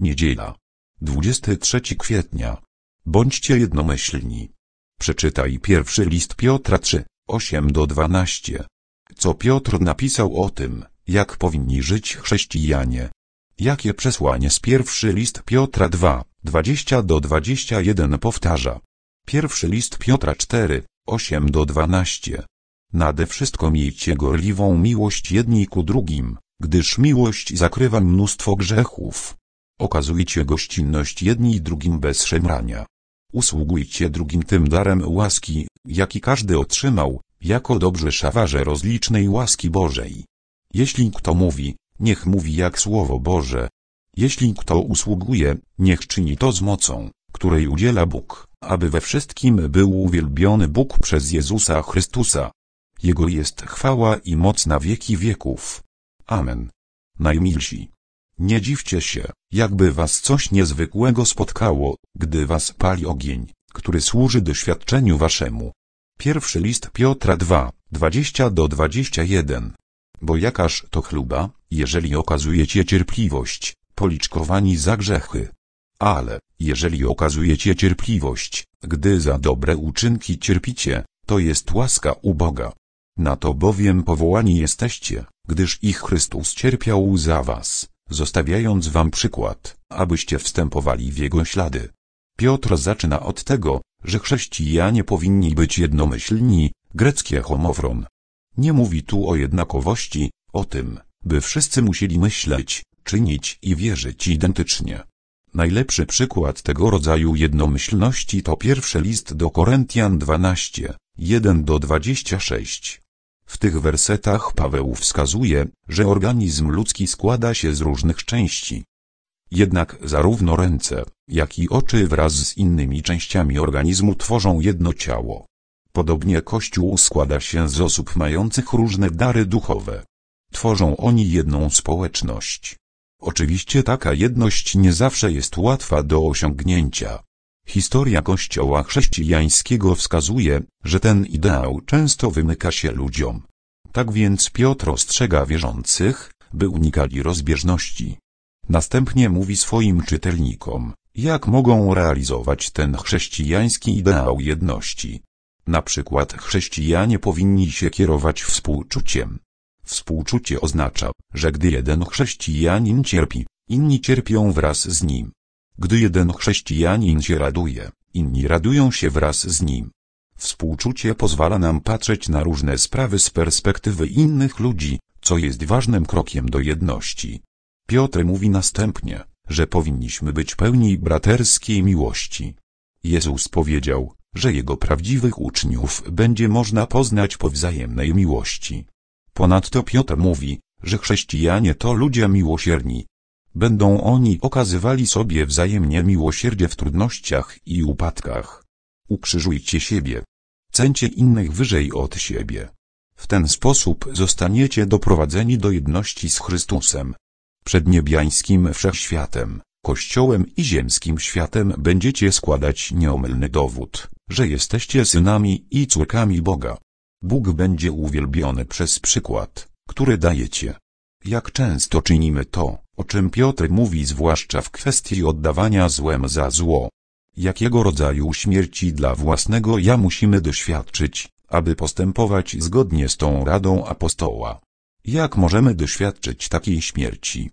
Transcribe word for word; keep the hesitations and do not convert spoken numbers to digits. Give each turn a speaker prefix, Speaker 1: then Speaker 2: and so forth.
Speaker 1: Niedziela. dwudziestego trzeciego kwietnia. Bądźcie jednomyślni. Przeczytaj pierwszy list Piotra trzy, osiem do dwunastu. Co Piotr napisał o tym, jak powinni żyć chrześcijanie? Jakie przesłanie z pierwszy list Piotra dwa, dwadzieścia do dwudziestu jeden powtarza? Pierwszy list Piotra cztery, osiem do dwunastu. Nade wszystko miejcie gorliwą miłość jedni ku drugim, gdyż miłość zakrywa mnóstwo grzechów. Okazujcie gościnność jedni drugim bez szemrania. Usługujcie drugim tym darem łaski, jaki każdy otrzymał, jako dobrzy szafarze rozlicznej łaski Bożej. Jeśli kto mówi, niech mówi jak Słowo Boże. Jeśli kto usługuje, niech czyni to z mocą, której udziela Bóg, aby we wszystkim był uwielbiony Bóg przez Jezusa Chrystusa. Jego jest chwała i moc na wieki wieków. Amen. Najmilsi, nie dziwcie się, jakby was coś niezwykłego spotkało, gdy was pali ogień, który służy doświadczeniu waszemu. Pierwszy list Piotra dwa, dwadzieścia do dwudziestu jeden. Bo jakaż to chluba, jeżeli okazujecie cierpliwość, policzkowani za grzechy. Ale, jeżeli okazujecie cierpliwość, gdy za dobre uczynki cierpicie, to jest łaska u Boga. Na to bowiem powołani jesteście, gdyż i Chrystus cierpiał za was, zostawiając wam przykład, abyście wstępowali w Jego ślady. Piotr zaczyna od tego, że chrześcijanie powinni być jednomyślni, greckie homofron. Nie mówi tu o jednakowości, o tym, by wszyscy musieli myśleć, czynić i wierzyć identycznie. Najlepszy przykład tego rodzaju jednomyślności to pierwszy list do Koryntian dwanaście, jeden do dwudziestu sześciu. W tych wersetach Paweł wskazuje, że organizm ludzki składa się z różnych części. Jednak zarówno ręce, jak i oczy wraz z innymi częściami organizmu tworzą jedno ciało. Podobnie Kościół składa się z osób mających różne dary duchowe. Tworzą oni jedną społeczność. Oczywiście taka jedność nie zawsze jest łatwa do osiągnięcia. Historia Kościoła chrześcijańskiego wskazuje, że ten ideał często wymyka się ludziom. Tak więc Piotr ostrzega wierzących, by unikali rozbieżności. Następnie mówi swoim czytelnikom, jak mogą realizować ten chrześcijański ideał jedności. Na przykład chrześcijanie powinni się kierować współczuciem. Współczucie oznacza, że gdy jeden chrześcijanin cierpi, inni cierpią wraz z nim. Gdy jeden chrześcijanin się raduje, inni radują się wraz z nim. Współczucie pozwala nam patrzeć na różne sprawy z perspektywy innych ludzi, co jest ważnym krokiem do jedności. Piotr mówi następnie, że powinniśmy być pełni braterskiej miłości. Jezus powiedział, że Jego prawdziwych uczniów będzie można poznać po wzajemnej miłości. Ponadto Piotr mówi, że chrześcijanie to ludzie miłosierni. Będą oni okazywali sobie wzajemnie miłosierdzie w trudnościach i upadkach. Ukrzyżujcie siebie. Ceńcie innych wyżej od siebie. W ten sposób zostaniecie doprowadzeni do jedności z Chrystusem. Przed niebiańskim wszechświatem, Kościołem i ziemskim światem będziecie składać nieomylny dowód, że jesteście synami i córkami Boga. Bóg będzie uwielbiony przez przykład, który dajecie. Jak często czynimy to, o czym Piotr mówi zwłaszcza w kwestii oddawania złem za zło? Jakiego rodzaju śmierci dla własnego ja musimy doświadczyć, aby postępować zgodnie z tą radą apostoła? Jak możemy doświadczyć takiej śmierci?